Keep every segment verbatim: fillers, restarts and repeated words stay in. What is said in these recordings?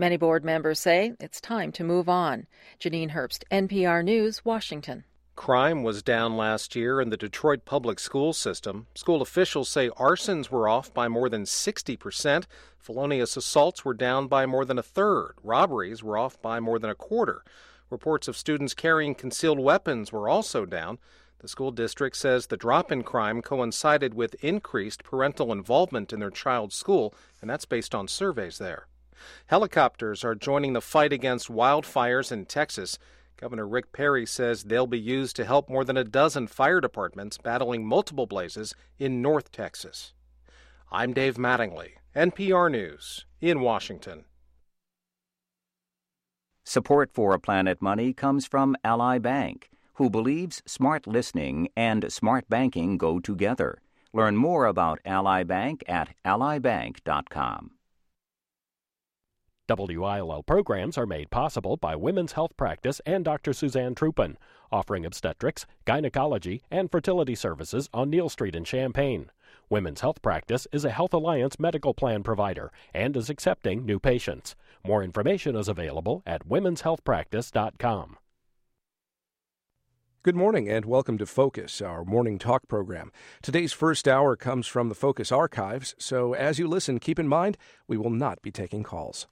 Many board members say it's time to move on. Janine Herbst, N P R News, Washington. Crime was down last year in the Detroit public school system. School officials say arsons were off by more than sixty percent. Felonious assaults were down by more than a third. Robberies were off by more than a quarter. Reports of students carrying concealed weapons were also down. The school district says the drop in crime coincided with increased parental involvement in their child's school, and that's based on surveys there. Helicopters are joining the fight against wildfires in Texas. Governor Rick Perry says they'll be used to help more than a dozen fire departments battling multiple blazes in North Texas. I'm Dave Mattingly, N P R News, in Washington. Support for Planet Money comes from Ally Bank, who believes smart listening and smart banking go together. Learn more about Ally Bank at ally bank dot com. W I L L programs are made possible by Women's Health Practice and Doctor Suzanne Truppen, offering obstetrics, gynecology, and fertility services on Neal Street in Champaign. Women's Health Practice is a Health Alliance medical plan provider and is accepting new patients. More information is available at womens health practice dot com. Good morning and welcome to Focus, our morning talk program. Today's first hour comes from the Focus archives, so as you listen, keep in mind we will not be taking calls.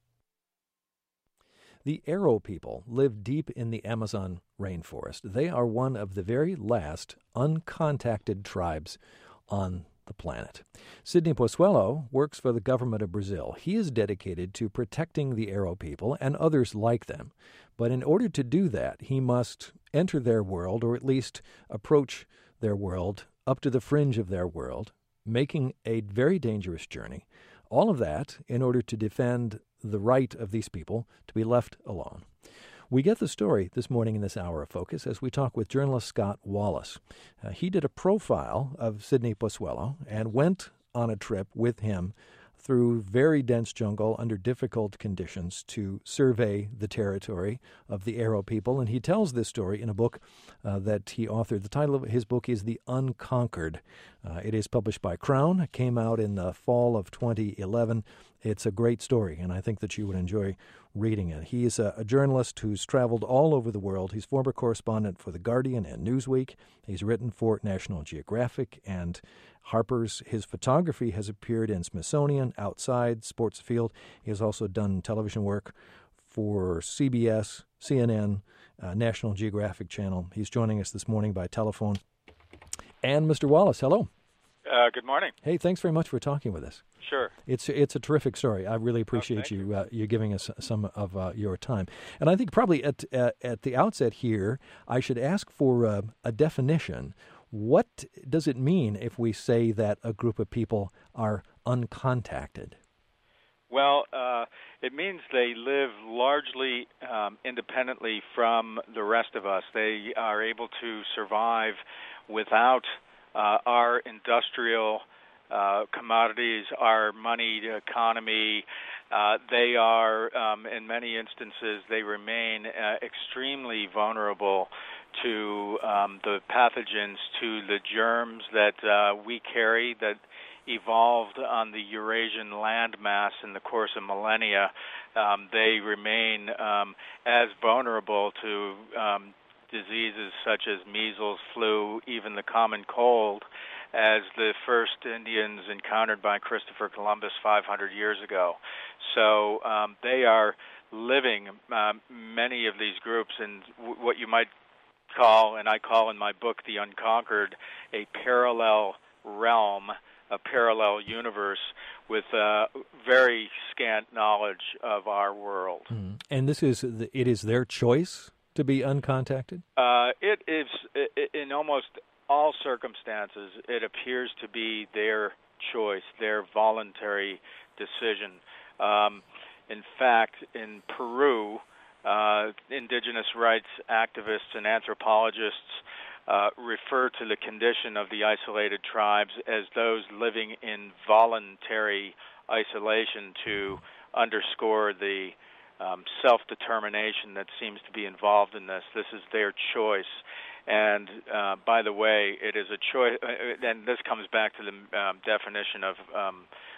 The Arrow people live deep in the Amazon rainforest. They are one of the very last uncontacted tribes on the planet. Sidney Pozuelo works for the government of Brazil. He is dedicated to protecting the Arrow people and others like them. But in order to do that, he must enter their world, or at least approach their world up to the fringe of their world, making a very dangerous journey. All of that in order to defend the right of these people to be left alone. We get the story this morning in this hour of Focus as we talk with journalist Scott Wallace. Uh, he did a profile of Sidney Pozuelo and went on a trip with him through very dense jungle under difficult conditions to survey the territory of the Arrow people. And he tells this story in a book uh, that he authored. The title of his book is The Unconquered. Uh, it is published by Crown. It came out in the fall of twenty eleven. It's a great story, and I think that you would enjoy reading it. He is a, a journalist who's traveled all over the world. He's former correspondent for The Guardian and Newsweek. He's written for National Geographic and Harper's. His photography has appeared in Smithsonian, Outside, Sports Field. He has also done television work for C B S, C N N, uh, National Geographic Channel. He's joining us this morning by telephone. And Mister Wallace, hello. Uh, good morning. Hey, thanks very much for talking with us. Sure. It's it's a terrific story. I really appreciate oh, you you, uh, you giving us some of uh, your time. And I think probably at uh, at the outset here, I should ask for uh, a definition. What does it mean if we say that a group of people are uncontacted? Well, uh, it means they live largely um, independently from the rest of us. They are able to survive without uh, our industrial uh, commodities, our moneyed economy. Uh, they are, um, in many instances, they remain uh, extremely vulnerable to um, the pathogens, to the germs that uh, we carry that evolved on the Eurasian landmass in the course of millennia. Um, they remain um, as vulnerable to um, diseases such as measles, flu, even the common cold, as the first Indians encountered by Christopher Columbus five hundred years ago. So um, they are living, um, many of these groups, in w- what you might call, and I call in my book, The Unconquered, a parallel realm, a parallel universe with uh, very scant knowledge of our world. Mm. And this is, the, it is their choice to be uncontacted? Uh, it is, it, in almost all circumstances, it appears to be their choice, their voluntary decision. Um, in fact, in Peru, uh, indigenous rights activists and anthropologists uh, refer to the condition of the isolated tribes as those living in voluntary isolation to underscore the um, self-determination that seems to be involved in this. This is their choice. And uh, by the way, it is a choice, and this comes back to the um, definition of um,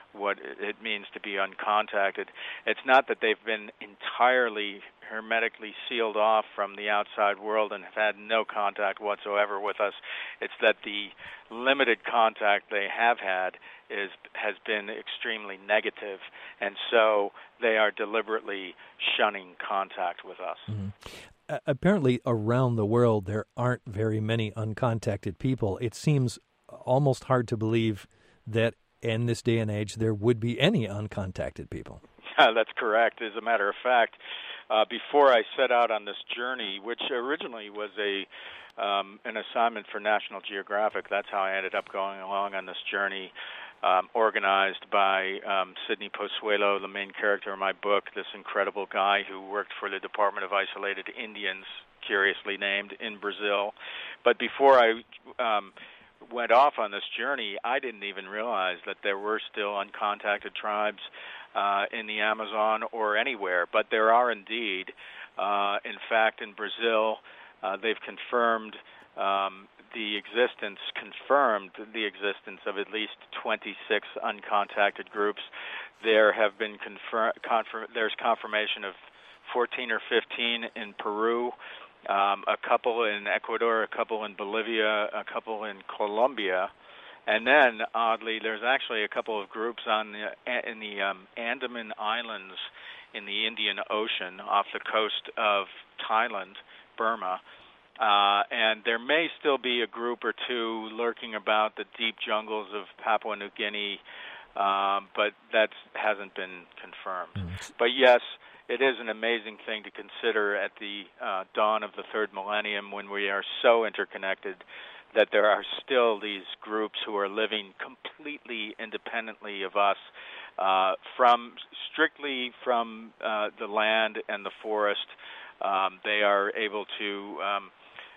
what it means to be uncontacted. It's not that they've been entirely hermetically sealed off from the outside world and have had no contact whatsoever with us. It's that the limited contact they have had is has been extremely negative, and so they are deliberately shunning contact with us. Mm-hmm. Uh, apparently, around the world, there aren't very many uncontacted people. It seems almost hard to believe that in this day and age there would be any uncontacted people. Yeah, that's correct. As a matter of fact, uh, before I set out on this journey, which originally was a um, an assignment for National Geographic, that's how I ended up going along on this journey, um, organized by um, Sidney Pozuelo, the main character of my book, this incredible guy who worked for the Department of Isolated Indians, curiously named, in Brazil. But before I um, went off on this journey, I didn't even realize that there were still uncontacted tribes uh, in the Amazon or anywhere, but there are indeed. Uh, in fact, in Brazil, uh, they've confirmed um, the existence, confirmed the existence of at least twenty-six uncontacted groups. There have been confirm, confirm, there's confirmation of fourteen or fifteen in Peru, um, a couple in Ecuador, a couple in Bolivia, a couple in Colombia, and then oddly, there's actually a couple of groups on the, in the um, Andaman Islands in the Indian Ocean off the coast of Thailand, Burma. Uh, and there may still be a group or two lurking about the deep jungles of Papua New Guinea, um, but that hasn't been confirmed. Mm. But yes, it is an amazing thing to consider at the uh, dawn of the third millennium, when we are so interconnected, that there are still these groups who are living completely independently of us, uh, from strictly from uh, the land and the forest. Um, they are able to um,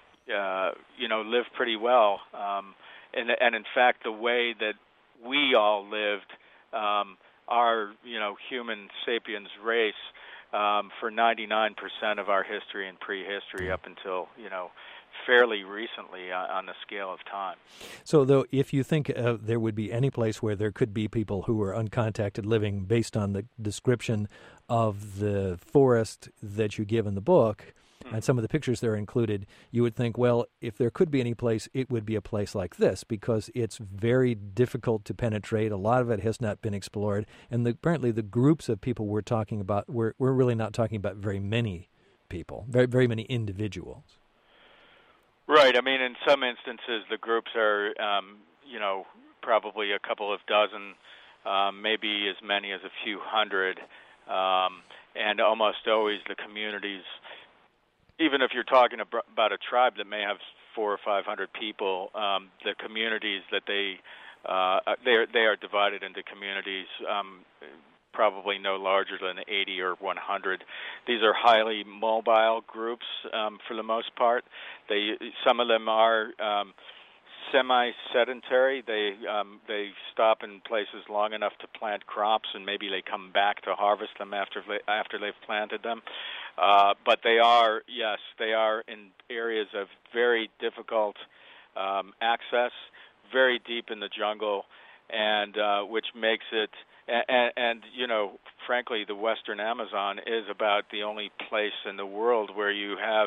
Uh, you know, live pretty well. Um, and, and in fact, the way that we all lived, um, our, you know, human sapiens race, um, for ninety-nine percent of our history and prehistory up until, you know, fairly recently on, on the scale of time. So, though, if you think uh, there would be any place where there could be people who are uncontacted living based on the description of the forest that you give in the book, and some of the pictures that are included, you would think, well, if there could be any place, it would be a place like this, because it's very difficult to penetrate. A lot of it has not been explored. And the, apparently the groups of people we're talking about, we're, we're really not talking about very many people, very, very many individuals. Right. I mean, in some instances, the groups are, um, you know, probably a couple of dozen, um, maybe as many as a few hundred, um, and almost always the communities. Even if you're talking about a tribe that may have four or five hundred people, um, the communities that they uh, they are, they are divided into communities um, probably no larger than eighty or one hundred. These are highly mobile groups um, for the most part. They some of them are um, semi-sedentary. They um, they stop in places long enough to plant crops, and maybe they come back to harvest them after they, after they've planted them. Uh, but they are, yes, they are in areas of very difficult um, access, very deep in the jungle, and uh, which makes it, and, and, you know, frankly, the Western Amazon is about the only place in the world where you have,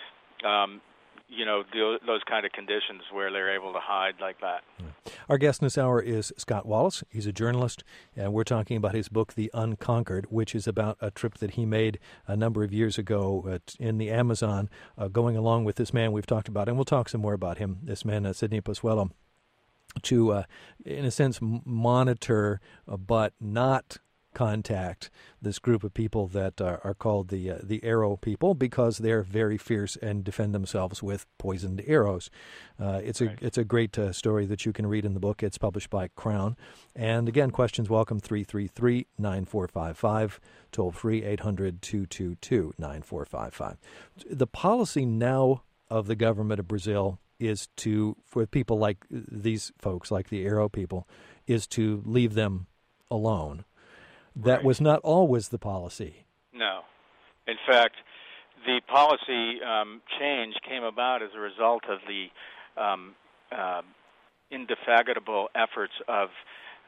um, you know, the, those kind of conditions where they're able to hide like that. Our guest in this hour is Scott Wallace. He's a journalist, and we're talking about his book, The Unconquered, which is about a trip that he made a number of years ago uh, in the Amazon, uh, going along with this man we've talked about, and we'll talk some more about him, this man, uh, Sidney Pozuelo, to, uh, in a sense, monitor, uh, but not contact this group of people that are, are called the uh, the arrow people, because they're very fierce and defend themselves with poisoned arrows. Uh, it's a right. it's a great uh, story that you can read in the book. It's published by Crown. And again, questions welcome, three three three, nine four five five, toll free eight hundred, two two two, nine four five five. The policy now of the government of Brazil is to, for people like these folks, like the arrow people, is to leave them alone. That right. was not always the policy. No. In fact, the policy um, change came about as a result of the um, uh, indefatigable efforts of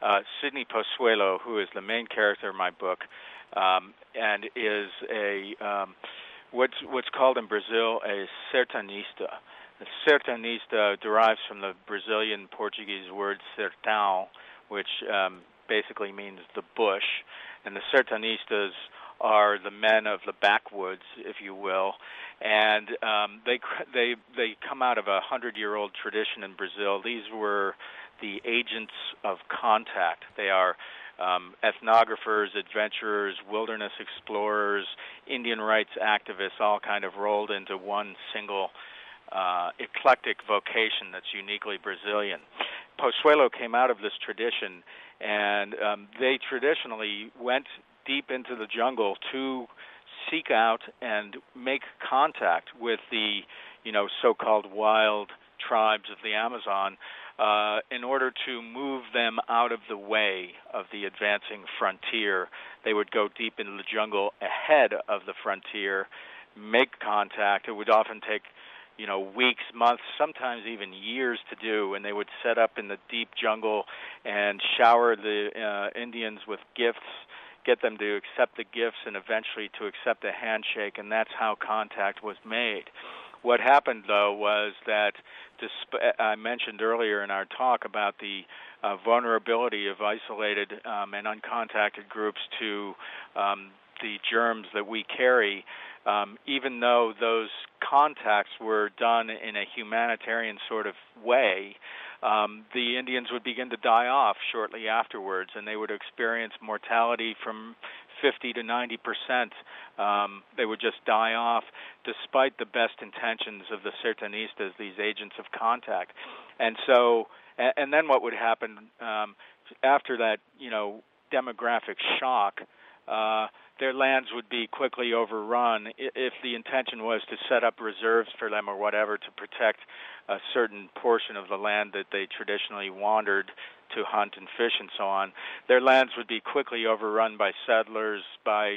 uh, Sidney Pozuelo, who is the main character of my book, um, and is a um, what's what's called in Brazil a sertanista. The sertanista derives from the Brazilian Portuguese word sertão, which um, basically means the bush, and the sertanistas are the men of the backwoods, if you will, and um, they they they come out of a hundred-year-old tradition in Brazil. These were the agents of contact. They are um, ethnographers, adventurers, wilderness explorers, Indian rights activists, all kind of rolled into one single uh, eclectic vocation that's uniquely Brazilian. Pozuelo came out of this tradition, and um, they traditionally went deep into the jungle to seek out and make contact with the, you know, so-called wild tribes of the Amazon uh, in order to move them out of the way of the advancing frontier. They would go deep into the jungle ahead of the frontier, make contact. It would often take, you know, weeks, months, sometimes even years to do, and they would set up in the deep jungle and shower the uh, Indians with gifts, get them to accept the gifts, and eventually to accept a handshake, and that's how contact was made. What happened, though, was that disp- I mentioned earlier in our talk about the uh, vulnerability of isolated um, and uncontacted groups to um, the germs that we carry. Um, even though those contacts were done in a humanitarian sort of way, um, the Indians would begin to die off shortly afterwards, and they would experience mortality from fifty to ninety percent. Um, they would just die off despite the best intentions of the sertanistas, these agents of contact. And so, and, and then what would happen um, after that, you know, demographic shock, uh, their lands would be quickly overrun if the intention was to set up reserves for them or whatever to protect a certain portion of the land that they traditionally wandered to hunt and fish and so on. Their lands would be quickly overrun by settlers, by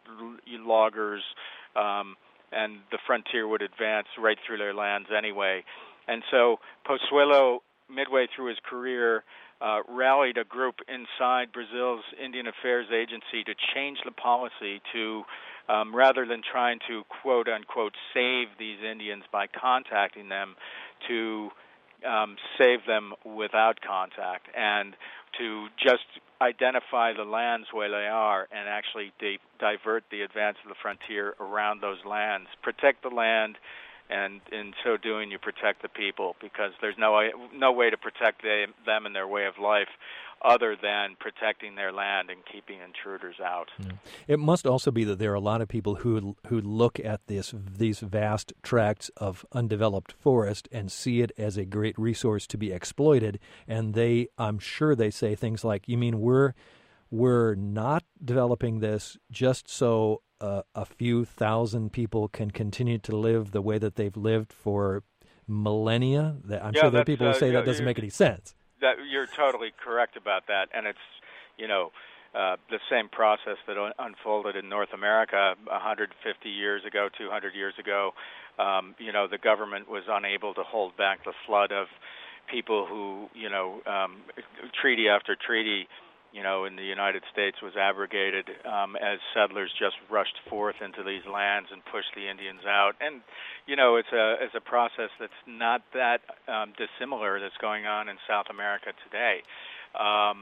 loggers, um, and the frontier would advance right through their lands anyway. And so Pozuelo, midway through his career, Uh, rallied a group inside Brazil's Indian Affairs Agency to change the policy to, um, rather than trying to quote-unquote save these Indians by contacting them, to um, save them without contact and to just identify the lands where they are and actually di- divert the advance of the frontier around those lands, protect the land, and in so doing, you protect the people, because there's no way, no way to protect they, them and their way of life other than protecting their land and keeping intruders out. Yeah. It must also be that there are a lot of people who who look at this these vast tracts of undeveloped forest and see it as a great resource to be exploited, and they, I'm sure they say things like, "You mean we're we're not developing this just so Uh, a few thousand people can continue to live the way that they've lived for millennia?" I'm yeah, sure there are people who uh, say yeah, that doesn't make any sense. That, you're totally correct about that, and it's, you know, uh, the same process that un- unfolded in North America one hundred fifty years ago, two hundred years ago. Um, you know, the government was unable to hold back the flood of people who, you know, um, treaty after treaty, you know, in the United States was abrogated um, as settlers just rushed forth into these lands and pushed the Indians out. And, you know, it's a it's a process that's not that um, dissimilar that's going on in South America today. Um,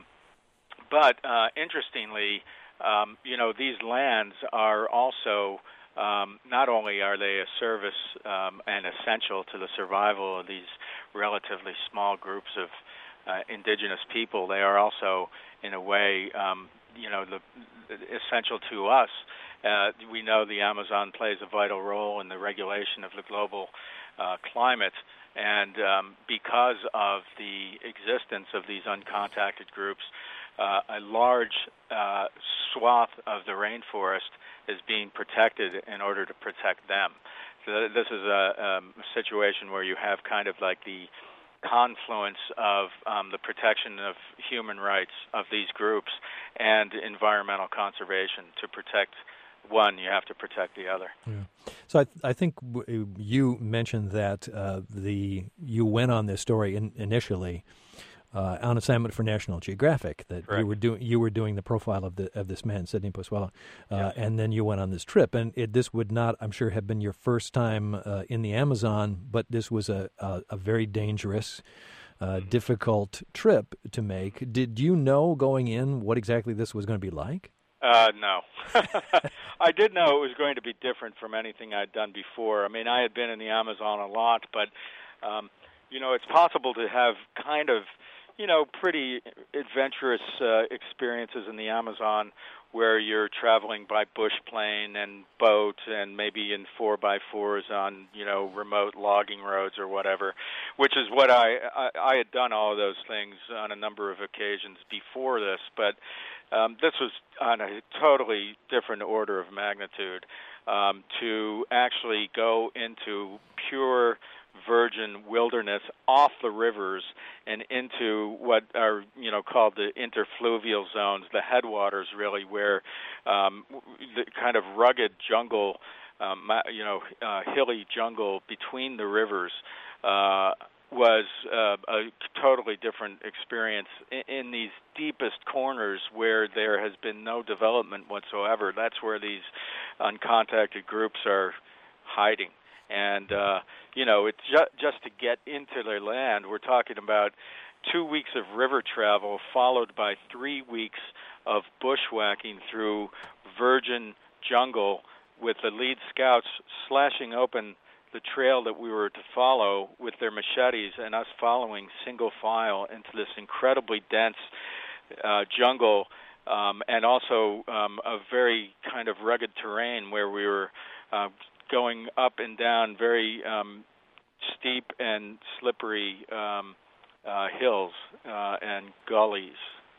but uh, interestingly, um, you know, these lands are also, um, not only are they a service um, and essential to the survival of these relatively small groups of uh, indigenous people, they are also, in a way, um, you know, the, essential to us. Uh, we know the Amazon plays a vital role in the regulation of the global uh, climate, and um, because of the existence of these uncontacted groups, uh, a large uh, swath of the rainforest is being protected in order to protect them. So this is a, um, a situation where you have kind of like the confluence of um, the protection of human rights of these groups and environmental conservation. To protect one, you have to protect the other. Yeah. So I, th- I think w- you mentioned that uh, the you went on this story in, initially uh, on assignment for National Geographic. That Correct. you were doing you were doing the profile of the of this man, Sidney Posuelo, uh, yes. and then you went on this trip. And it, this would not, I'm sure, have been your first time uh, in the Amazon, but this was a a, a very dangerous, uh, mm-hmm. difficult trip to make. Did you know going in what exactly this was going to be like? Uh, no. I did know it was going to be different from anything I'd done before. I mean, I had been in the Amazon a lot, but, um, you know, it's possible to have kind of, you know, pretty adventurous uh, experiences in the Amazon where you're traveling by bush plane and boat and maybe in four by fours on, you know, remote logging roads or whatever, which is what I, I, I had done all of those things on a number of occasions before this, but um, this was on a totally different order of magnitude. Um, to actually go into pure virgin wilderness off the rivers and into what are, you know, called the interfluvial zones, the headwaters really, where um, the kind of rugged jungle, um, you know, uh, hilly jungle between the rivers uh, was uh, a totally different experience in, in these deepest corners where there has been no development whatsoever. That's where these uncontacted groups are hiding. And, uh, you know, it's ju- just to get into their land, we're talking about two weeks of river travel followed by three weeks of bushwhacking through virgin jungle with the lead scouts slashing open the trail that we were to follow with their machetes and us following single file into this incredibly dense uh, jungle um, and also um, a very kind of rugged terrain where we were uh, going up and down very um, steep and slippery um, uh, hills uh, and gullies.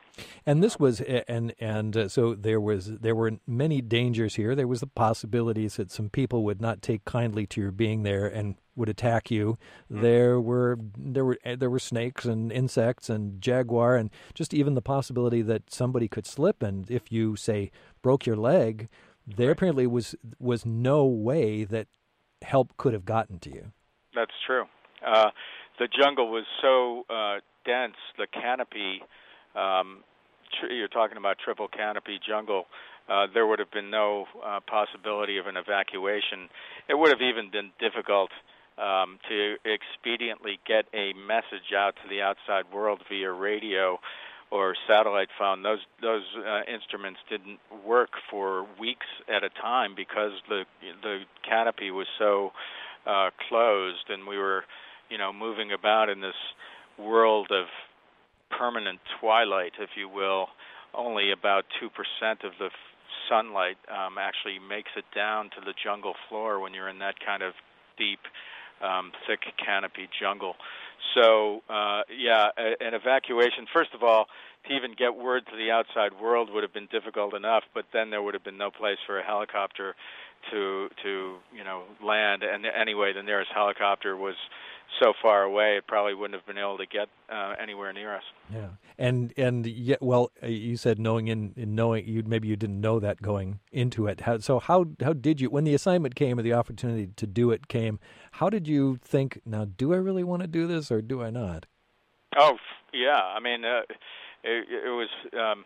And this was, and and uh, so there was, there were many dangers here. There was the possibilities that some people would not take kindly to your being there and would attack you. Mm-hmm. There were there were there were snakes and insects and jaguar, and just even the possibility that somebody could slip, and if you say broke your leg, there right. apparently was was no way that help could have gotten to you. That's true. Uh, the jungle was so uh, dense, the canopy. Um, tr- you're talking about triple canopy jungle. Uh, there would have been no uh, possibility of an evacuation. It would have even been difficult um, to expediently get a message out to the outside world via radio or satellite phone. Those those uh, instruments didn't work for weeks at a time because the the canopy was so uh, closed, and we were, you know, moving about in this world of permanent twilight, if you will. Only about two percent of the f- sunlight um, actually makes it down to the jungle floor when you're in that kind of deep, um, thick canopy jungle. So, uh, yeah, a, an evacuation, first of all, to even get word to the outside world would have been difficult enough, but then there would have been no place for a helicopter to, to you know, land. And anyway, the nearest helicopter was so far away, it probably wouldn't have been able to get uh, anywhere near us. Yeah, and and yet, well, you said knowing in, in knowing you maybe you didn't know that going into it. How, so how how did you, when the assignment came or the opportunity to do it came, how did you think? Now, do I really want to do this or do I not? Oh yeah, I mean, uh, it, it was. Um,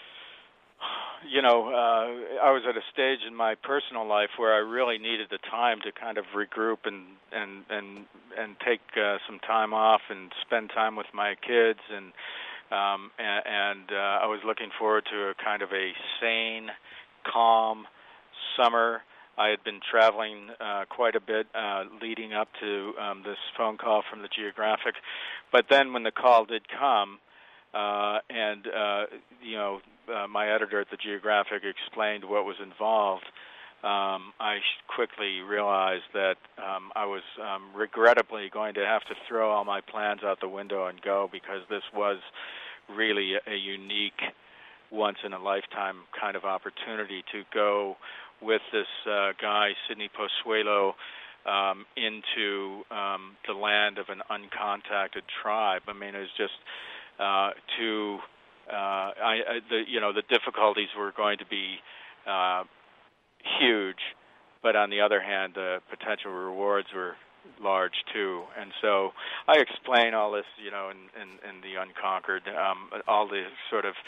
You know, uh, I was at a stage in my personal life where I really needed the time to kind of regroup and and and and take uh, some time off and spend time with my kids, and um, and, and uh, I was looking forward to a kind of a sane, calm summer. I had been traveling uh, quite a bit uh, leading up to um, this phone call from the Geographic, but then when the call did come, uh, and uh, you know. Uh, my editor at the Geographic explained what was involved, um, I quickly realized that um, I was um, regrettably going to have to throw all my plans out the window and go, because this was really a unique, once-in-a-lifetime kind of opportunity to go with this uh, guy, Sidney Posuelo, um, into um, the land of an uncontacted tribe. I mean, it was just uh, to... Uh, I, I, the, you know, the difficulties were going to be uh, huge, but on the other hand, the potential rewards were large too. And so I explain all this, you know, in, in, in The Unconquered, um, all the sort of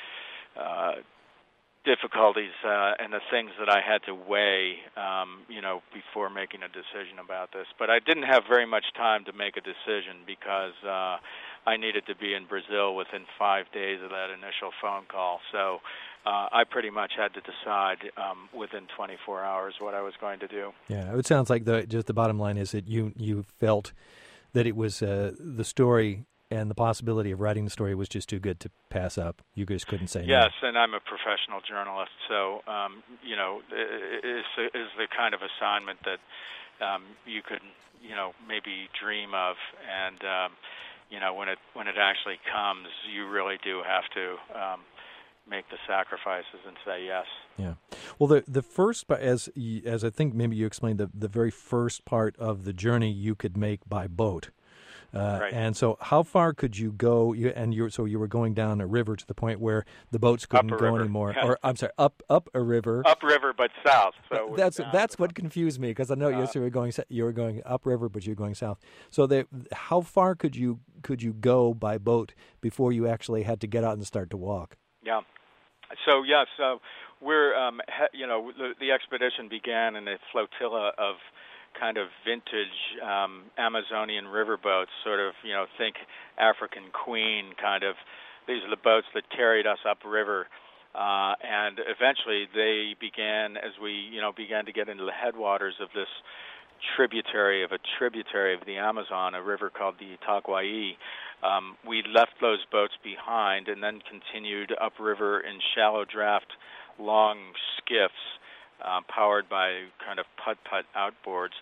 uh, difficulties uh, and the things that I had to weigh, um, you know, before making a decision about this. But I didn't have very much time to make a decision because uh, I needed to be in Brazil within five days of that initial phone call. So uh, I pretty much had to decide um, within twenty-four hours what I was going to do. Yeah, it sounds like the just the bottom line is that you you felt that it was uh, the story and the possibility of writing the story was just too good to pass up. You just couldn't say no. Yes, and I'm a professional journalist, so um, you know, it is is the kind of assignment that um, you could, you know, maybe dream of, and um, you know, when it when it actually comes, you really do have to um, make the sacrifices and say yes. Yeah. Well, the the first, as as I think maybe you explained, the the very first part of the journey you could make by boat. Uh, right. And so, how far could you go? You, and you so you were going down a river to the point where the boats couldn't go river. anymore. Yeah. Or I'm sorry, up up a river. Upriver, but south. So that's that's what confused me because I know uh, yes, you were going you were going upriver, but you were going south. So, they, how far could you could you go by boat before you actually had to get out and start to walk? Yeah. So yes, uh, we're um, he, you know the, the expedition began in a flotilla of kind of vintage um, Amazonian riverboats, sort of, you know, think African Queen kind of. These are the boats that carried us upriver, uh, and eventually they began, as we, you know, began to get into the headwaters of this tributary of a tributary of the Amazon, a river called the Itaguaí. Um, we left those boats behind and then continued upriver in shallow draft, long skiffs. Uh, powered by kind of putt-putt outboards.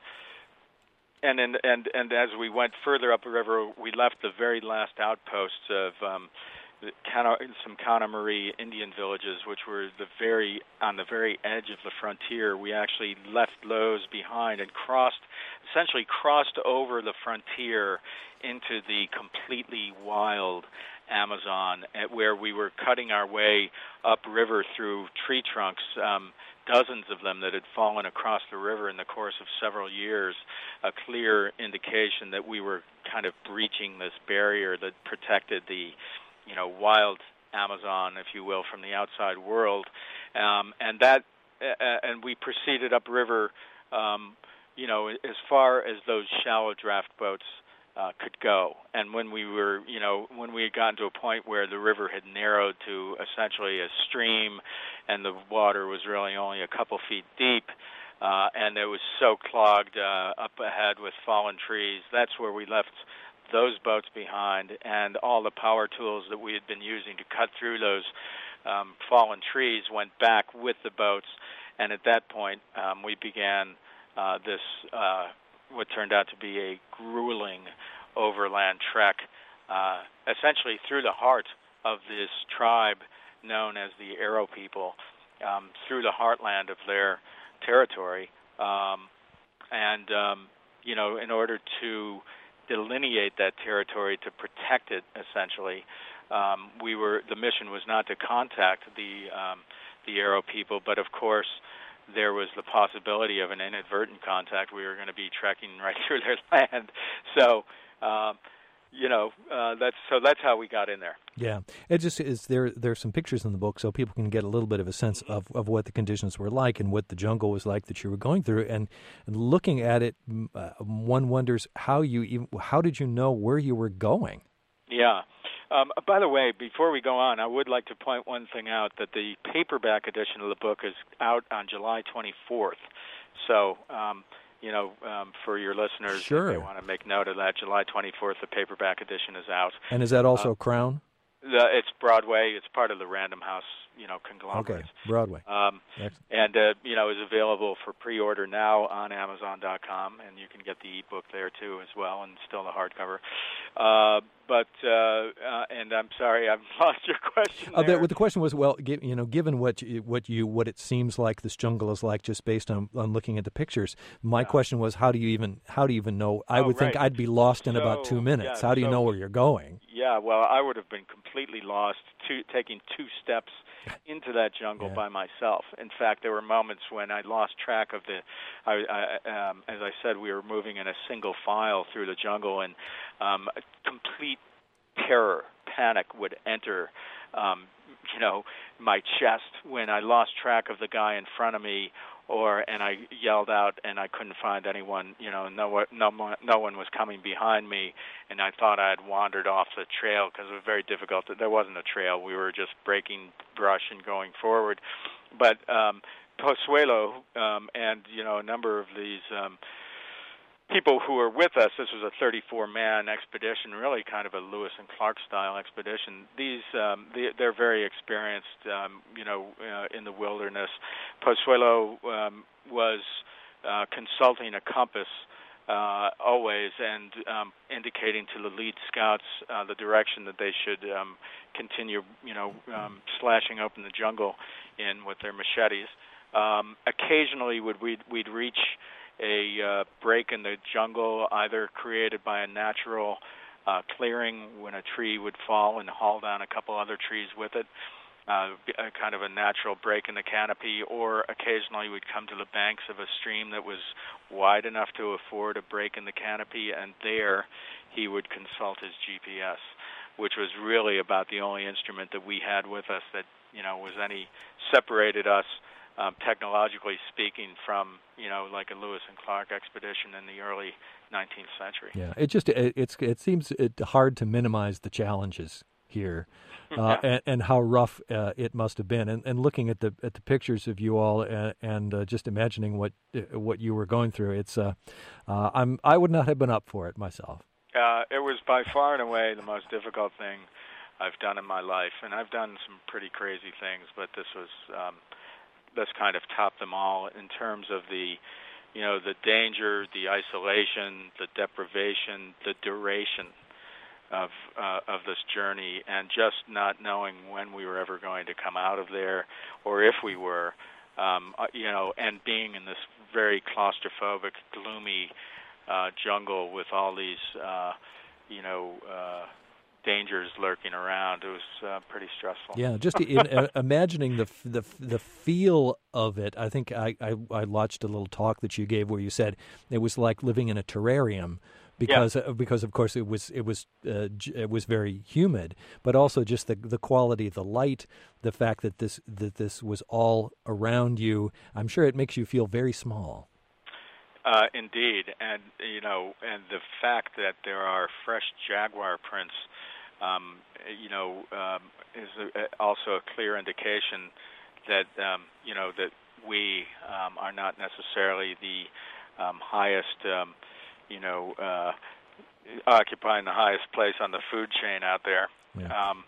And, in, and and as we went further up the river, we left the very last outposts of um, the Cana, some Cana Marie Indian villages, which were the very on the very edge of the frontier. We actually left those behind and crossed, essentially crossed over the frontier into the completely wild Amazon, at where we were cutting our way upriver through tree trunks, um, dozens of them that had fallen across the river in the course of several years, a clear indication that we were kind of breaching this barrier that protected the, you know, wild Amazon, if you will, from the outside world. Um, and that, uh, and we proceeded upriver, um, you know, as far as those shallow draft boats Uh, could go. And when we were, you know, when we had gotten to a point where the river had narrowed to essentially a stream and the water was really only a couple feet deep, uh, and it was so clogged uh, up ahead with fallen trees, that's where we left those boats behind, and all the power tools that we had been using to cut through those um, fallen trees went back with the boats. And at that point, um, we began uh, this uh what turned out to be a grueling overland trek, uh, essentially through the heart of this tribe known as the Arrow people, um, through the heartland of their territory. Um, and, um, you know, in order to delineate that territory, to protect it, essentially, um, we were, the mission was not to contact the, um, the Arrow people, but of course, there was the possibility of an inadvertent contact. We were going to be trekking right through their land. So, um, you know, uh, that's so that's how we got in there. Yeah. It just is there there's some pictures in the book so people can get a little bit of a sense of, of what the conditions were like and what the jungle was like that you were going through. And, and looking at it, uh, one wonders how you even, how did you know where you were going? Yeah. Um, by the way, before we go on, I would like to point one thing out, that the paperback edition of the book is out on July twenty-fourth. So, um, you know, um, for your listeners, sure. if they want to make note of that, July twenty-fourth, the paperback edition is out. And is that also uh, Crown? The, it's Broadway. It's part of the Random House, you know, conglomerate. Okay, Broadway. Um, and, uh, you know, is available for pre-order now on Amazon dot com, and you can get the e-book there, too, as well, and still the hardcover. Uh, but, uh, uh, and I'm sorry, I've lost your question uh, there. the, the question was, well, give, you know, given what you, what you what it seems like this jungle is like just based on, on looking at the pictures, my yeah. question was, how do you even how do you even know? I oh, would right. think I'd be lost in so, about two minutes. Yeah, how do you so, know where you're going? Yeah, well, I would have been completely lost, two, taking two steps into that jungle yeah. by myself. In fact, there were moments when I lost track of the, I, I, um, as I said, we were moving in a single file through the jungle, and um, complete terror, panic would enter, um, you know, my chest when I lost track of the guy in front of me, or and I yelled out and I couldn't find anyone, you know, no one, no one, no one was coming behind me, and I thought I had wandered off the trail because it was very difficult. To, there wasn't a trail; we were just breaking brush and going forward. But um, Pozuelo um, and you know a number of these. Um, People who were with us, this was a thirty-four man expedition, really kind of a Lewis and Clark style expedition. These, um, they, they're very experienced, um, you know, uh, in the wilderness. Pozuelo um, was uh, consulting a compass uh, always and um, indicating to the lead scouts uh, the direction that they should um, continue, you know, um, slashing open the jungle in with their machetes. Um, occasionally, would we'd, we'd reach a uh, break in the jungle, either created by a natural uh, clearing when a tree would fall and haul down a couple other trees with it, uh, a kind of a natural break in the canopy, or occasionally we'd come to the banks of a stream that was wide enough to afford a break in the canopy, and there he would consult his G P S, which was really about the only instrument that we had with us that, you know, was any, separated us Um, technologically speaking, from you know like a Lewis and Clark expedition in the early nineteenth century. Yeah, it just it, it's it seems it hard to minimize the challenges here, uh, yeah. and, and how rough uh, it must have been. And, and looking at the at the pictures of you all, uh, and uh, just imagining what uh, what you were going through, it's uh, uh, I'm I would not have been up for it myself. Uh, it was by far and away the most difficult thing I've done in my life, and I've done some pretty crazy things, but this was. Um, This kind of topped them all in terms of the, you know, the danger, the isolation, the deprivation, the duration of uh, of this journey, and just not knowing when we were ever going to come out of there, or if we were, um, you know, and being in this very claustrophobic, gloomy uh, jungle with all these, uh, you know. Uh, dangers lurking around. It was uh, pretty stressful. Yeah, just in, uh, imagining the the the feel of it. I think I, I I watched a little talk that you gave where you said it was like living in a terrarium because yeah. uh, because of course it was it was uh, it was very humid, but also just the the quality of the light, the fact that this that this was all around you. I'm sure it makes you feel very small. Uh, indeed, and you know, and the fact that there are fresh jaguar prints, um, you know, um, is a, also a clear indication that um, you know that we um, are not necessarily the um, highest, um, you know, uh, occupying the highest place on the food chain out there. Yeah. Um,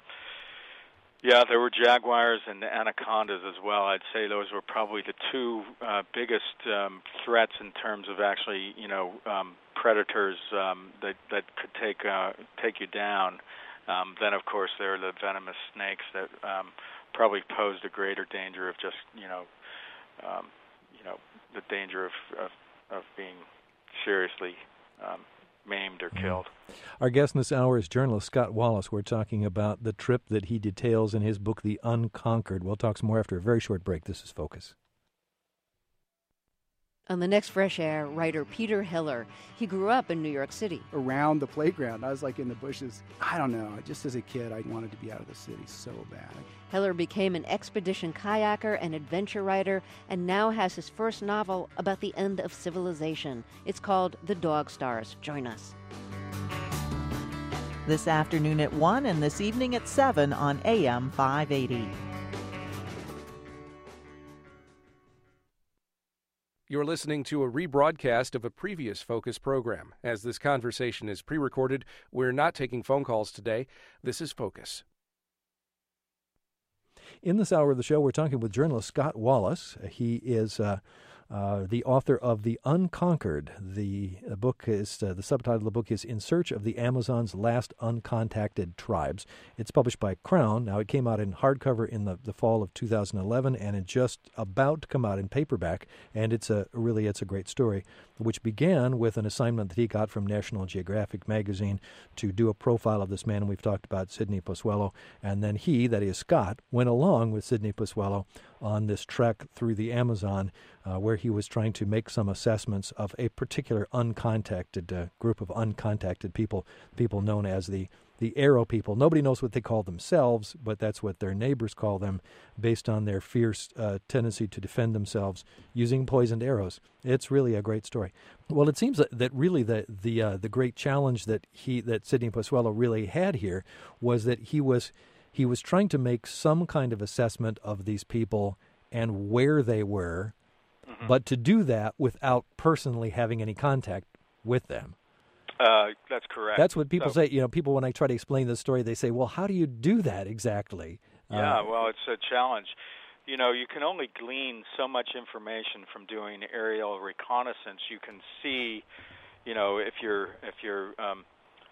Yeah, there were jaguars and anacondas as well. I'd say those were probably the two uh, biggest um, threats in terms of actually, you know, um, predators um, that that could take uh, take you down. Um, then, of course, there are the venomous snakes that um, probably posed a greater danger of just, you know, um, you know, the danger of of, of being seriously um, maimed or killed. Our guest in this hour is journalist Scott Wallace. We're talking about the trip that he details in his book, The Unconquered. We'll talk some more after a very short break. This is Focus. On the next Fresh Air, writer Peter Hiller. He grew up in New York City. Around the playground, I was like in the bushes. I don't know, just as a kid, I wanted to be out of the city so bad. Hiller became an expedition kayaker and adventure writer, and now has his first novel about the end of civilization. It's called The Dog Stars. Join us. This afternoon at one and this evening at seven on A M five eighty. You're listening to a rebroadcast of a previous Focus program. As this conversation is pre-recorded, we're not taking phone calls today. This is Focus. In this hour of the show, we're talking with journalist Scott Wallace. He is uh, Uh, the author of The Unconquered. The uh, book is, uh, the subtitle of the book is In Search of the Amazon's Last Uncontacted Tribes. It's published by Crown. Now, it came out in hardcover in the, the fall of two thousand eleven, and it's just about to come out in paperback, and it's a really, it's a great story, which began with an assignment that he got from National Geographic magazine to do a profile of this man we've talked about, Sidney Posuelo, and then he, that is Scott, went along with Sidney Posuelo on this trek through the Amazon, uh, where he was trying to make some assessments of a particular uncontacted uh, group of uncontacted people, people known as the the Arrow people. Nobody knows what they call themselves, but that's what their neighbors call them, based on their fierce uh, tendency to defend themselves using poisoned arrows. It's really a great story. Well, it seems that, that really the the uh, the great challenge that he that Sidney Posuelo really had here was that he was he was trying to make some kind of assessment of these people and where they were, mm-hmm. but to do that without personally having any contact with them. Uh, that's correct. That's what people so, say. You know, people, when I try to explain this story, they say, well, how do you do that exactly? Yeah, uh, well, it's a challenge. You know, you can only glean so much information from doing aerial reconnaissance. You can see, you know, if you're if you're um,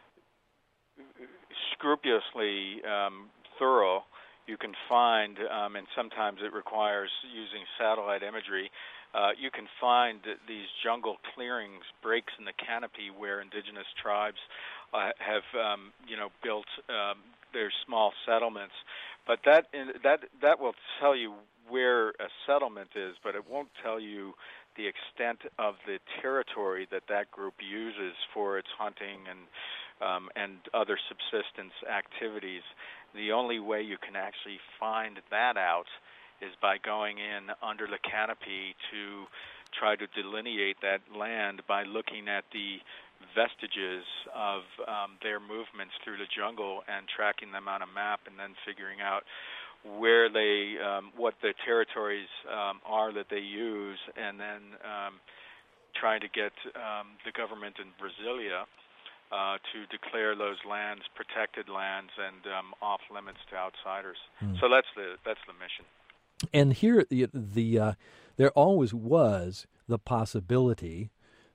scrupulously um, thorough, you can find, um, and sometimes it requires using satellite imagery, uh, you can find these jungle clearings, breaks in the canopy where indigenous tribes uh, have, um, you know, built um, their small settlements. But that that that will tell you where a settlement is, but it won't tell you the extent of the territory that that group uses for its hunting and um, and other subsistence activities. The only way you can actually find that out is by going in under the canopy to try to delineate that land by looking at the vestiges of um, their movements through the jungle and tracking them on a map, and then figuring out where they, um, what the territories um, are that they use, and then um, trying to get um, the government in Brasilia uh, to declare those lands protected lands and um, off limits to outsiders. Hmm. So that's the that's the mission. And here, the, the uh, there always was the possibility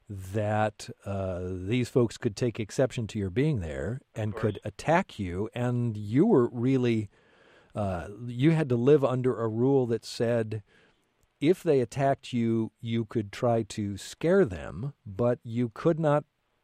that uh, these folks could take exception to your being there and could attack you, and you were really, uh, you had to live under a rule that said if they attacked you, you could try to scare them, but you could not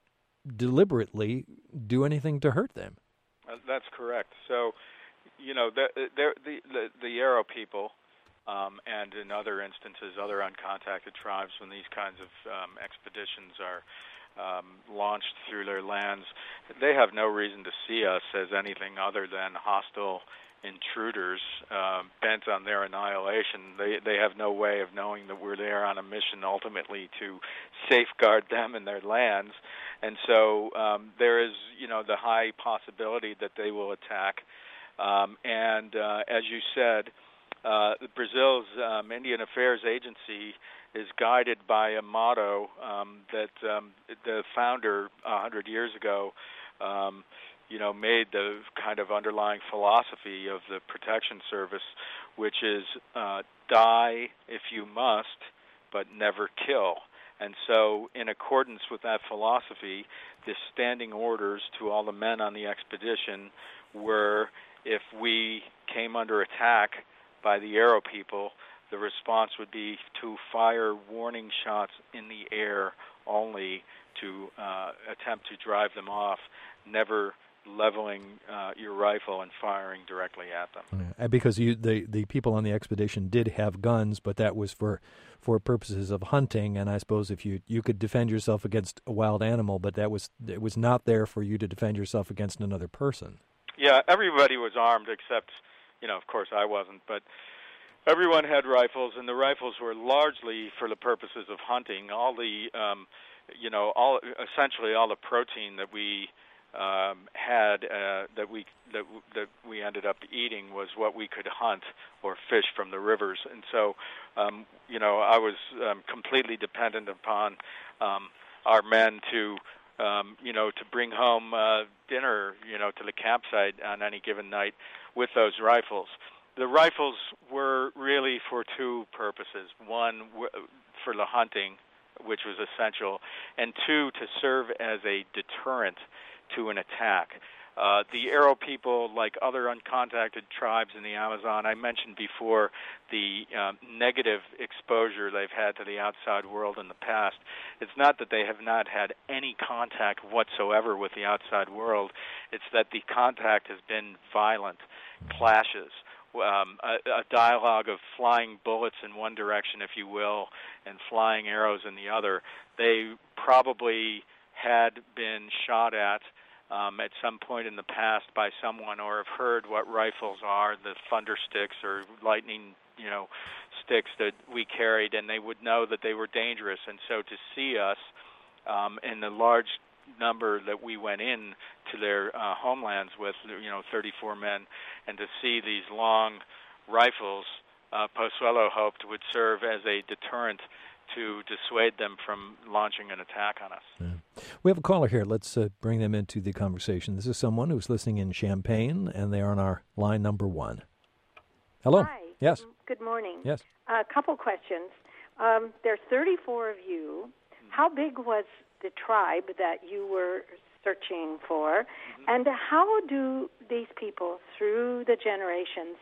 deliberately do anything to hurt them. Uh, that's correct. So, you know, the, the, the, the Arrow people, Um, and in other instances, other uncontacted tribes, when these kinds of um, expeditions are um, launched through their lands, they have no reason to see us as anything other than hostile intruders uh, bent on their annihilation. They they have no way of knowing that we're there on a mission ultimately to safeguard them and their lands. And so um, there is, you know, the high possibility that they will attack. Um, and uh, as you said, Uh, Brazil's um, Indian Affairs Agency is guided by a motto um, that um, the founder a hundred years ago, um, you know, made the kind of underlying philosophy of the Protection Service, which is uh, die if you must, but never kill. And so, in accordance with that philosophy, the standing orders to all the men on the expedition were, if we came under attack by the Arrow people, the response would be to fire warning shots in the air only to uh, attempt to drive them off, never leveling uh, your rifle and firing directly at them. Yeah, because you, the, the people on the expedition did have guns, but that was for for purposes of hunting, and I suppose if you, you could defend yourself against a wild animal, but that was it was not there for you to defend yourself against another person. Yeah, everybody was armed except, you know, of course I wasn't, but everyone had rifles, and the rifles were largely for the purposes of hunting. All the, um, you know, all essentially all the protein that we um, had uh, that we that that we ended up eating was what we could hunt or fish from the rivers, and so, um, you know, I was um, completely dependent upon um, our men to. Um, you know, to bring home uh, dinner, you know, to the campsite on any given night with those rifles. The rifles were really for two purposes. One, for the hunting, which was essential, and two, to serve as a deterrent to an attack. Uh, the Arrow people, like other uncontacted tribes in the Amazon, I mentioned before the uh, negative exposure they've had to the outside world in the past. It's not that they have not had any contact whatsoever with the outside world. It's that the contact has been violent, clashes, um, a, a dialogue of flying bullets in one direction, if you will, and flying arrows in the other. They probably had been shot at Um, at some point in the past by someone, or have heard what rifles are, the thunder sticks or lightning, you know, sticks that we carried, and they would know that they were dangerous. And so to see us um, in the large number that we went in to their uh, homelands with, you know, thirty-four men, and to see these long rifles, uh, Pozuelo hoped would serve as a deterrent to dissuade them from launching an attack on us. Yeah. We have a caller here. Let's uh, bring them into the conversation. This is someone who's listening in Champaign, and they are on our line number one. Hello. Hi. Yes. Good morning. Yes. A uh, couple questions. Um, there's thirty-four of you. How big was the tribe that you were searching for? Mm-hmm. And how do these people, through the generations,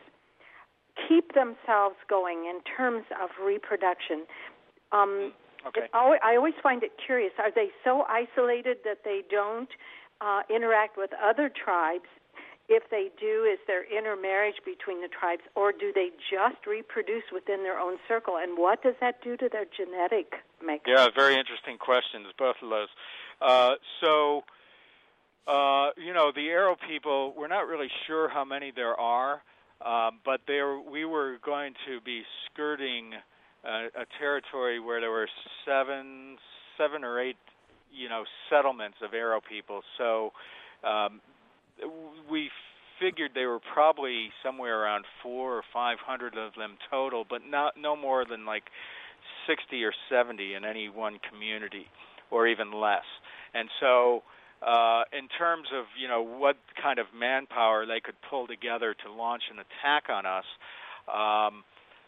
keep themselves going in terms of reproduction? Um, okay. It, I always find it curious. Are they so isolated that they don't uh, interact with other tribes? If they do, is there intermarriage between the tribes, or do they just reproduce within their own circle? And what does that do to their genetic makeup? Yeah, very interesting questions, both of those. Uh, so, uh, you know, the Arrow people, we're not really sure how many there are, uh, but there we were going to be skirting Uh, a territory where there were seven, seven or eight, you know, settlements of Arrow people. So um, we figured they were probably somewhere around four or five hundred of them total, but not no more than like sixty or seventy in any one community, or even less. And so, uh, in terms of you know what kind of manpower they could pull together to launch an attack on us. Um,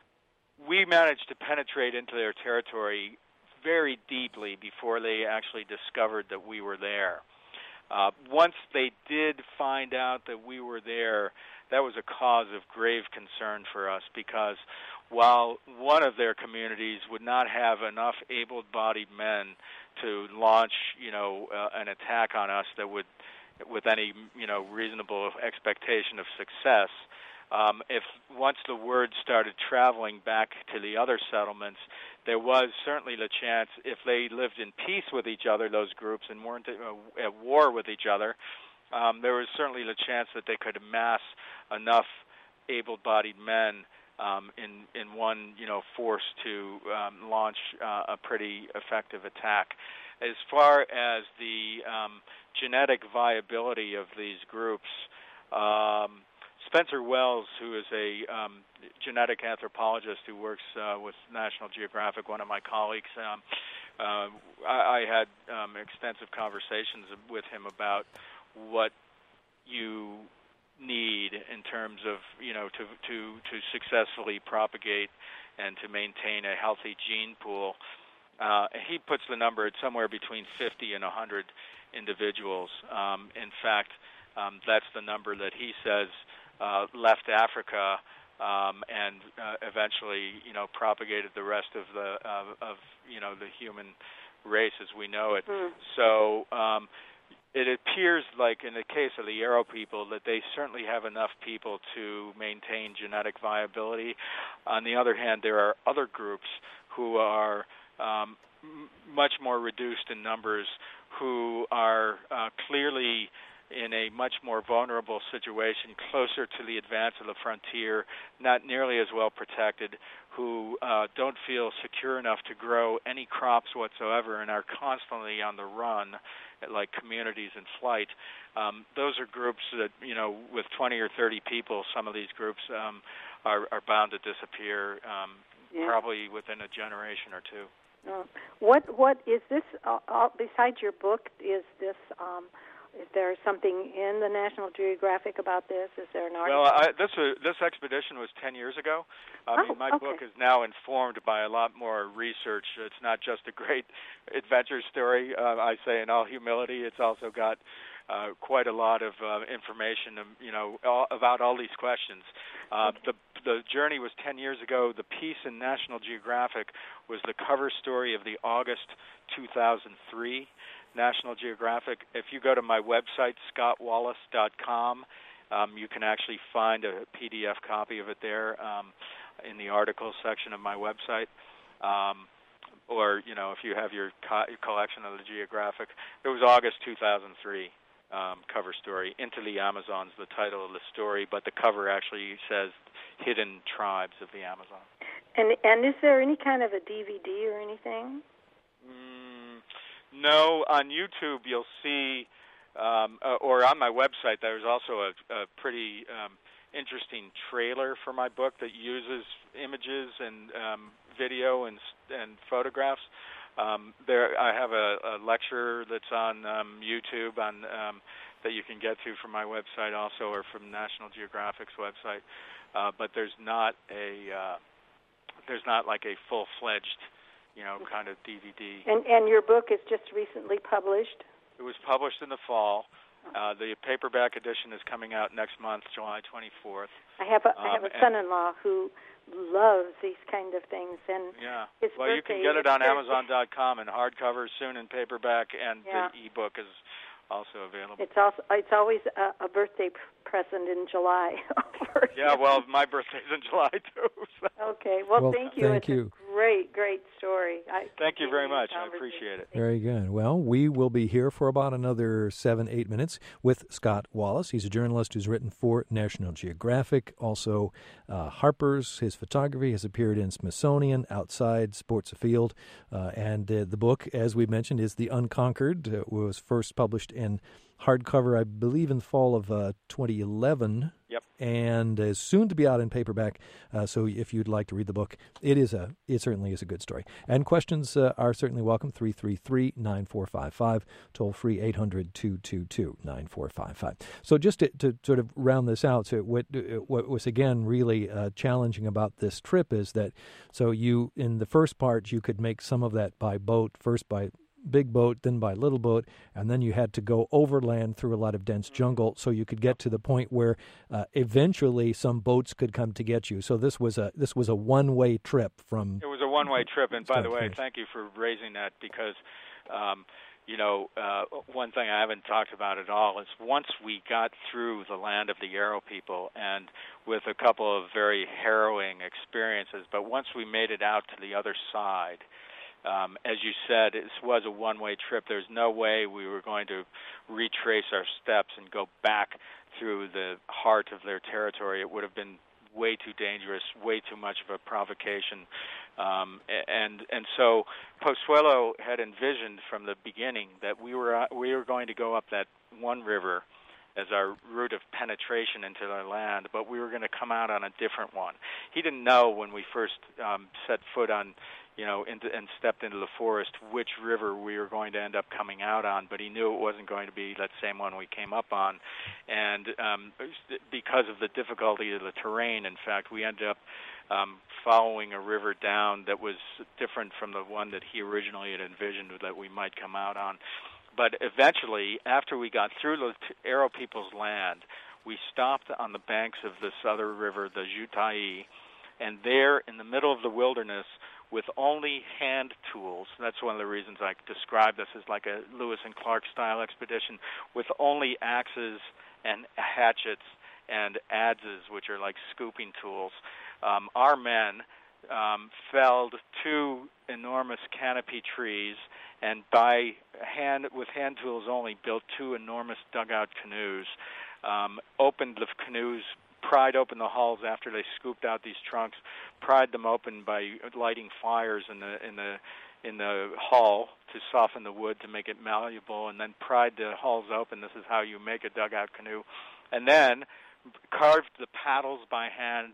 We managed to penetrate into their territory very deeply before they actually discovered that we were there. Uh, once they did find out that we were there, that was a cause of grave concern for us, because while one of their communities would not have enough able-bodied men to launch, you know, uh, an attack on us that would, with any, you know, reasonable expectation of success, Um, if once the word started traveling back to the other settlements, there was certainly the chance, if they lived in peace with each other, those groups, and weren't uh, at war with each other, um, there was certainly the chance that they could amass enough able-bodied men um, in in one you know force to um, launch uh, a pretty effective attack. As far as the um, genetic viability of these groups, um, Spencer Wells, who is a um, genetic anthropologist who works uh, with National Geographic, one of my colleagues, um, uh, I, I had um, extensive conversations with him about what you need in terms of, you know, to to to successfully propagate and to maintain a healthy gene pool. Uh, he puts the number at somewhere between fifty and one hundred individuals. Um, in fact, um, that's the number that he says Uh, left Africa um, and uh, eventually, you know, propagated the rest of the of, of you know the human race as we know it. Mm. So um, it appears like in the case of the Arrow people that they certainly have enough people to maintain genetic viability. On the other hand, there are other groups who are um, m- much more reduced in numbers, who are uh, clearly in a much more vulnerable situation, closer to the advance of the frontier, not nearly as well protected, who uh, don't feel secure enough to grow any crops whatsoever and are constantly on the run, like communities in flight. Um, those are groups that, you know, with twenty or thirty people, some of these groups um, are, are bound to disappear um, yeah. probably within a generation or two. Uh, what what is this, uh, uh, besides your book, is this... Um, Is there something in the National Geographic about this? Is there an article? Well, I, this uh, this expedition was ten years ago. I oh, mean, my okay. book is now informed by a lot more research. It's not just a great adventure story, uh, I say in all humility. It's also got uh, quite a lot of uh, information, um, you know, all, about all these questions. Uh, okay. The the journey was ten years ago. The piece in National Geographic was the cover story of the August two thousand three National Geographic. If you go to my website, scott wallace dot com, um, you can actually find a P D F copy of it there um, in the articles section of my website. Um, or, you know, if you have your, co- your collection of the Geographic, it was August two thousand three um, cover story, Into the Amazons, the title of the story, but the cover actually says Hidden Tribes of the Amazon. And, and is there any kind of a D V D or anything? Mm, No, on YouTube you'll see, um, uh, or on my website, there's also a, a pretty um, interesting trailer for my book that uses images and um, video and and photographs. Um, there, I have a, a lecture that's on um, YouTube on um, that you can get to from my website also, or from National Geographic's website. Uh, but there's not a uh, there's not like a full-fledged, you know, kind of D V D. And and your book is just recently published? It was published in the fall. Uh, the paperback edition is coming out next month, July twenty-fourth. I have a, um, I have a son-in-law who loves these kind of things, and yeah. his well, you can get it on Amazon dot com in hardcover, soon in paperback, and yeah. the ebook is also available. It's also it's always a, a birthday p- present in July. Yeah, well, my birthday's in July too. So. Okay, well, well thank you. Thank it's you. a great, great story. I thank you very much. I appreciate it. Very good. Well, we will be here for about another seven, eight minutes with Scott Wallace. He's a journalist who's written for National Geographic, also uh, Harper's. His photography has appeared in Smithsonian, Outside, Sports Afield, uh, and uh, the book, as we mentioned, is The Unconquered. It was first published in hardcover, I believe, in the fall of uh, twenty eleven. Yep. And is soon to be out in paperback. Uh, so if you'd like to read the book, it is a it certainly is a good story. And questions uh, are certainly welcome. three three three, nine four five five, toll free eight hundred, two two two, nine four five five. So just to, to sort of round this out, so what what was again really uh, challenging about this trip is that so you in the first part you could make some of that by boat, first by big boat, then by little boat, and then you had to go overland through a lot of dense jungle so you could get to the point where uh, eventually some boats could come to get you. So this was a this was a one-way trip from... It was a one-way trip, and by the way, finish. thank you for raising that because, um, you know, uh, one thing I haven't talked about at all is once we got through the land of the Yarrow people and with a couple of very harrowing experiences, but once we made it out to the other side, Um, as you said, this was a one-way trip. There's no way we were going to retrace our steps and go back through the heart of their territory. It would have been way too dangerous, way too much of a provocation. Um, and and so Pozuelo had envisioned from the beginning that we were uh, we were going to go up that one river as our route of penetration into their land, but we were going to come out on a different one. He didn't know when we first um, set foot on, you know, into, and stepped into the forest which river we were going to end up coming out on, but he knew it wasn't going to be that same one we came up on. And um, because of the difficulty of the terrain, in fact, we ended up um, following a river down that was different from the one that he originally had envisioned that we might come out on. But eventually, after we got through the Yarrow people's land, we stopped on the banks of this other river, the Jutai, and there in the middle of the wilderness with only hand tools, that's one of the reasons I describe this as like a Lewis and Clark style expedition, with only axes and hatchets and adzes, which are like scooping tools, um, our men um, felled two enormous canopy trees and by hand, with hand tools only, built two enormous dugout canoes, um, opened the canoes, pried open the hulls after they scooped out these trunks, pried them open by lighting fires in the in the in the hull to soften the wood to make it malleable, and then pried the hulls open. This is how you make a dugout canoe, and then carved the paddles by hand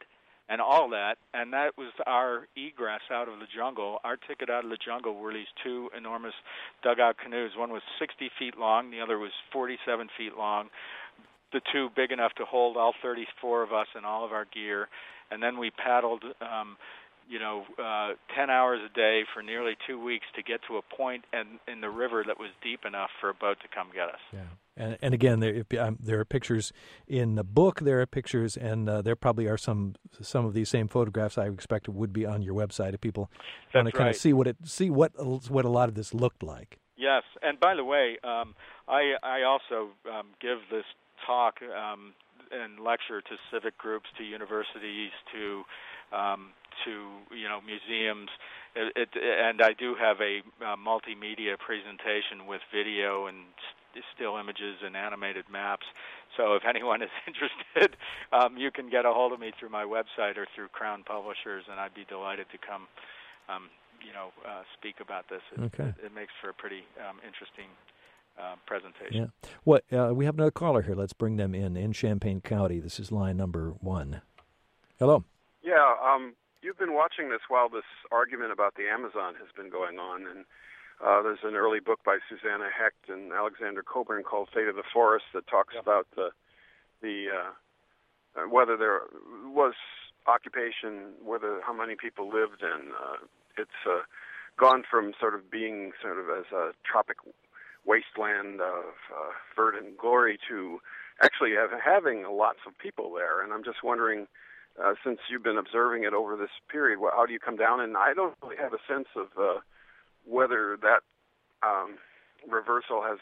and all that, and that was our egress out of the jungle. Our ticket out of the jungle were these two enormous dugout canoes. One was sixty feet long, the other was forty-seven feet long, the two big enough to hold all thirty-four of us and all of our gear. And then we paddled, um, you know, uh, ten hours a day for nearly two weeks to get to a point in, in the river that was deep enough for a boat to come get us. Yeah. And, and again, there, um, there are pictures in the book. There are pictures, and uh, there probably are some some of these same photographs. I expect would be on your website if people want to kind right. of see what it see what what a lot of this looked like. Yes, and by the way, um, I I also um, give this talk um, and lecture to civic groups, to universities, to um, to you know museums. It, it, and I do have a, a multimedia presentation with video and still images and animated maps. So if anyone is interested, um, you can get a hold of me through my website or through Crown Publishers, and I'd be delighted to come, um, you know, uh, speak about this. It, okay. it, it makes for a pretty um, interesting uh, presentation. Yeah. What uh, we have another caller here. Let's bring them in. In Champaign County, this is line number one. Hello. Yeah. Um, you've been watching this while this argument about the Amazon has been going on, and Uh, there's an early book by Susanna Hecht and Alexander Coburn called Fate of the Forest that talks yep. about the the uh, whether there was occupation, whether how many people lived, and uh, it's uh, gone from sort of being sort of as a tropic wasteland of uh, verdant glory to actually have, having lots of people there. And I'm just wondering, uh, since you've been observing it over this period, how do you come down? And I don't really have a sense of uh, whether that um, reversal has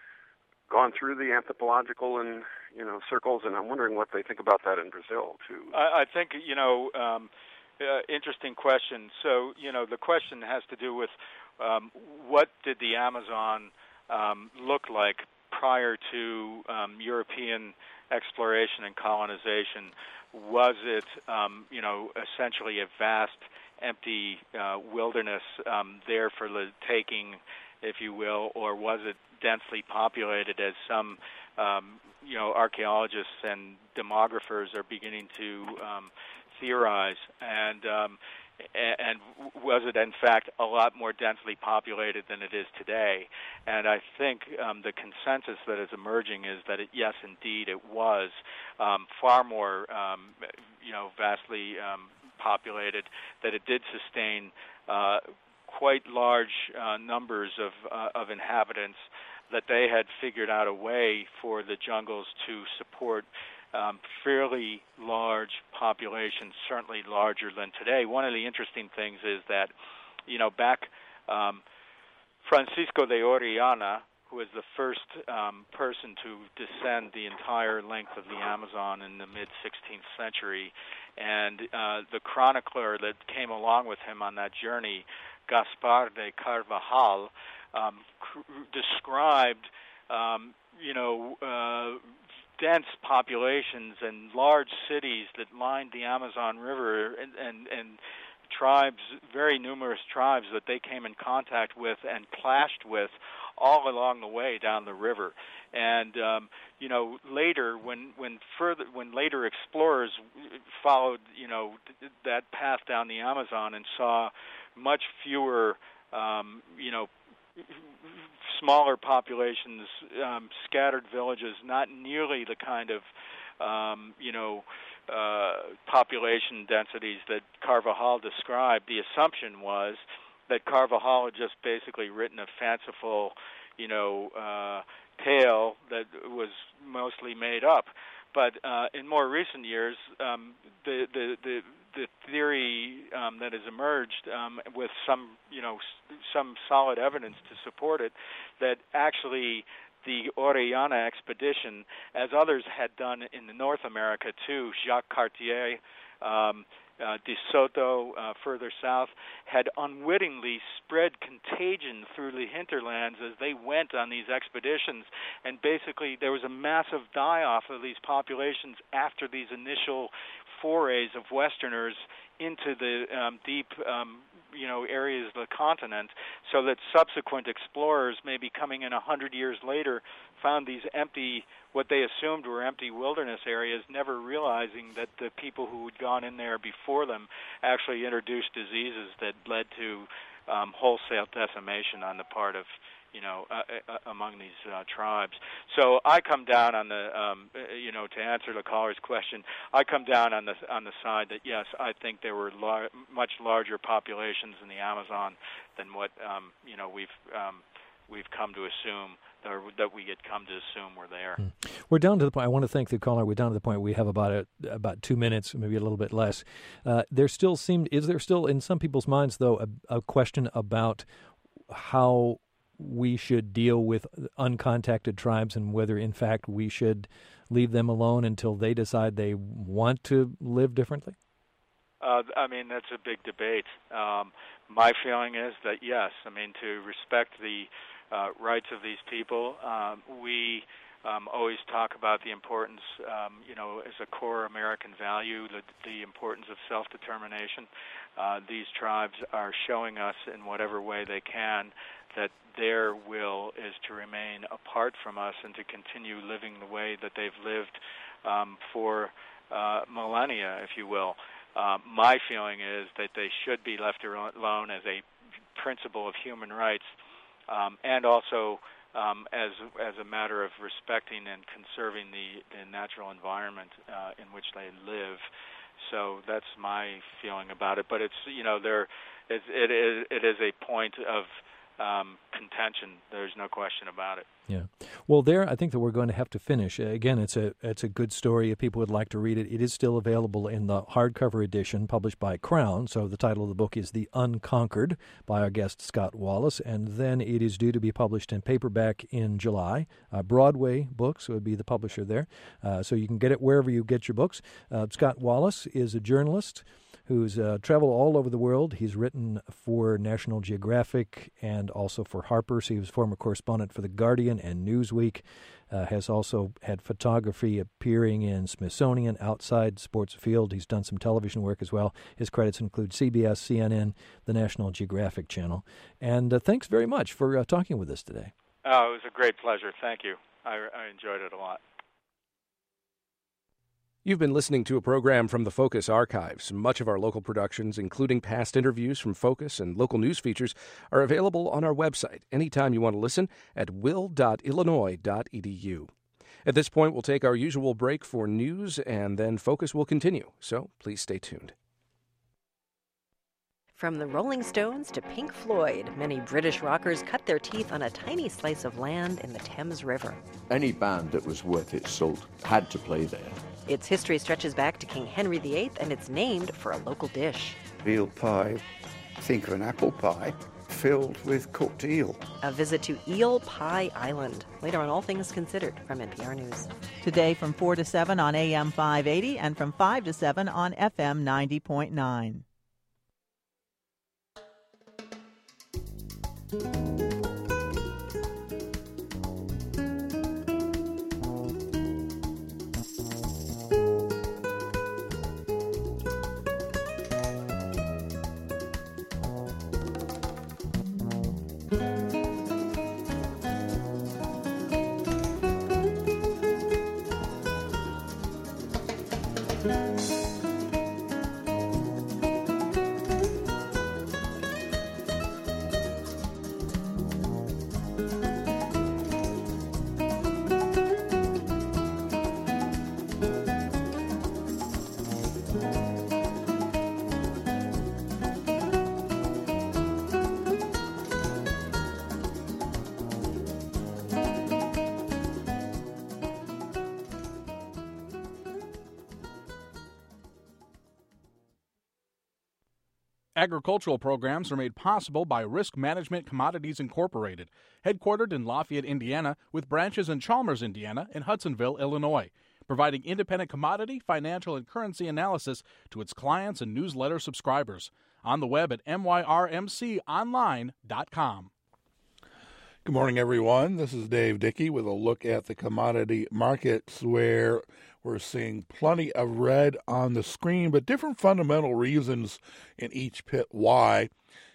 gone through the anthropological and you know circles, and I'm wondering what they think about that in Brazil too. I, I think you know, um, uh, interesting question. So you know, the question has to do with um, what did the Amazon um, look like prior to um, European exploration and colonization? Was it um, you know essentially a vast empty uh, wilderness um, there for the taking, if you will, or was it densely populated, as some um, you know archaeologists and demographers are beginning to um, theorize? And um, and was it in fact a lot more densely populated than it is today? And I think um, the consensus that is emerging is that it, yes, indeed, it was um, far more um, you know vastly um, populated, that it did sustain uh, quite large uh, numbers of uh, of inhabitants, that they had figured out a way for the jungles to support um, fairly large populations, certainly larger than today. One of the interesting things is that, you know, back um, Francisco de Orellana, who was the first um, person to descend the entire length of the Amazon in the mid-sixteenth century, and uh, the chronicler that came along with him on that journey, Gaspar de Carvajal, um, cr- described, um, you know, uh, dense populations and large cities that lined the Amazon River, and, and, and tribes, very numerous tribes that they came in contact with and clashed with all along the way down the river. And um, you know, later when when further when later explorers followed, you know, th- that path down the Amazon and saw much fewer, um, you know, smaller populations, um, scattered villages, not nearly the kind of, um, you know, uh, population densities that Carvajal described. The assumption was that Carvajal had just basically written a fanciful, you know, uh, tale that was mostly made up. But uh, in more recent years, um, the, the the the theory um, that has emerged um, with some, you know, s- some solid evidence to support it, that actually the Orellana expedition, as others had done in North America too, Jacques Cartier, um, uh, De Soto, uh, further south, had unwittingly spread contagion through the hinterlands as they went on these expeditions. And basically there was a massive die-off of these populations after these initial forays of Westerners into the um, deep, um, you know, areas of the continent, so that subsequent explorers, maybe coming in a hundred years later, found these empty, what they assumed were empty wilderness areas, never realizing that the people who had gone in there before them actually introduced diseases that led to um, wholesale decimation on the part of, you know, uh, uh, among these uh, tribes. So I come down on the, um, you know, to answer the caller's question, I come down on the on the side that yes, I think there were lar- much larger populations in the Amazon than what um, you know we've um, we've come to assume, or that we had come to assume were there. Hmm. We're down to the point. I want to thank the caller. We're down to the point we have about a, about two minutes, maybe a little bit less. Uh, there still seemed is there still in some people's minds though a, a question about how we should deal with uncontacted tribes and whether, in fact, we should leave them alone until they decide they want to live differently? Uh, I mean, that's a big debate. Um, my feeling is that, yes, I mean, to respect the uh, rights of these people, um, we um, always talk about the importance, um, you know, as a core American value, the, the importance of self-determination. Uh, these tribes are showing us in whatever way they can that their will is to remain apart from us and to continue living the way that they've lived um, for uh, millennia, if you will. Uh, my feeling is that they should be left alone as a principle of human rights, um, and also um, as as a matter of respecting and conserving the, the natural environment uh, in which they live. So that's my feeling about it. But it's, you know, there it, it is it is a point of Um, contention. There's no question about it. Yeah. Well, there, I think that we're going to have to finish. Again, it's a it's a good story. If people would like to read it, it is still available in the hardcover edition published by Crown. So the title of the book is The Unconquered by our guest Scott Wallace, and then it is due to be published in paperback in July. Uh, Broadway Books would be the publisher there. Uh, so you can get it wherever you get your books. Uh, Scott Wallace is a journalist who's uh, traveled all over the world. He's written for National Geographic and also for Harper's. He was former correspondent for The Guardian and Newsweek, uh, has also had photography appearing in Smithsonian, Outside, Sports Field. He's done some television work as well. His credits include C B S, C N N, the National Geographic Channel. And uh, thanks very much for uh, talking with us today. Oh, it was a great pleasure. Thank you. I, I enjoyed it a lot. You've been listening to a program from the Focus Archives. Much of our local productions, including past interviews from Focus and local news features, are available on our website anytime you want to listen at will dot illinois dot e d u. At this point, we'll take our usual break for news, and then Focus will continue, so please stay tuned. From the Rolling Stones to Pink Floyd, many British rockers cut their teeth on a tiny slice of land in the Thames River. Any band that was worth its salt had to play there. Its history stretches back to King Henry the Eighth, and it's named for a local dish. Eel pie. Think of an apple pie filled with cooked eel. A visit to Eel Pie Island. Later on All Things Considered from N P R News. Today from four to seven on A M five eighty and from five to seven on F M ninety point nine. Agricultural programs are made possible by Risk Management Commodities Incorporated, headquartered in Lafayette, Indiana, with branches in Chalmers, Indiana, and Hudsonville, Illinois, providing independent commodity, financial, and currency analysis to its clients and newsletter subscribers. On the web at m y r m c online dot com. Good morning, everyone. This is Dave Dickey with a look at the commodity markets, where we're seeing plenty of red on the screen, but different fundamental reasons in each pit why.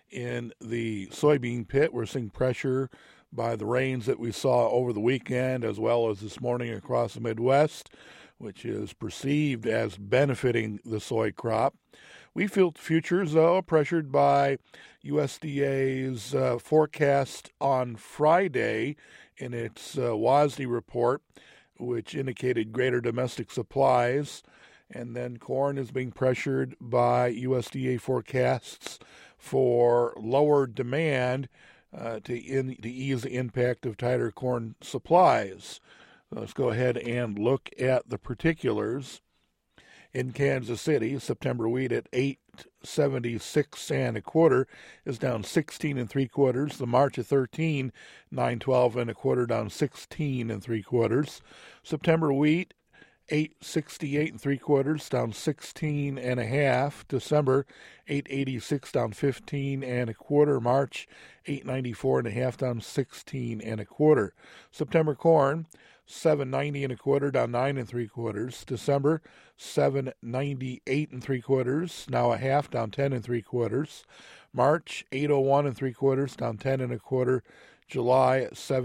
In the soybean pit, we're seeing pressure by the rains that we saw over the weekend as well as this morning across the Midwest, which is perceived as benefiting the soy crop. Wheat field futures, though, pressured by U S D A's uh, forecast on Friday in its uh, W A S D report, which indicated greater domestic supplies. And then corn is being pressured by U S D A forecasts for lower demand uh, to, in, to ease the impact of tighter corn supplies. Let's go ahead and look at the particulars. In Kansas City, September wheat at eight seventy-six and a quarter is down sixteen and three quarters. The March at thirteen, nine twelve and a quarter, down sixteen and three quarters. September wheat eight sixty-eight and three quarters, down sixteen and a half. December eight eighty-six, down fifteen and a quarter. March eight ninety-four and a half, down sixteen and a quarter. September corn seven ninety and a quarter, down nine and three quarters. December seven ninety-eight and three quarters, now a half, down ten and three quarters. March eight oh one and three quarters, down ten and a quarter. July seven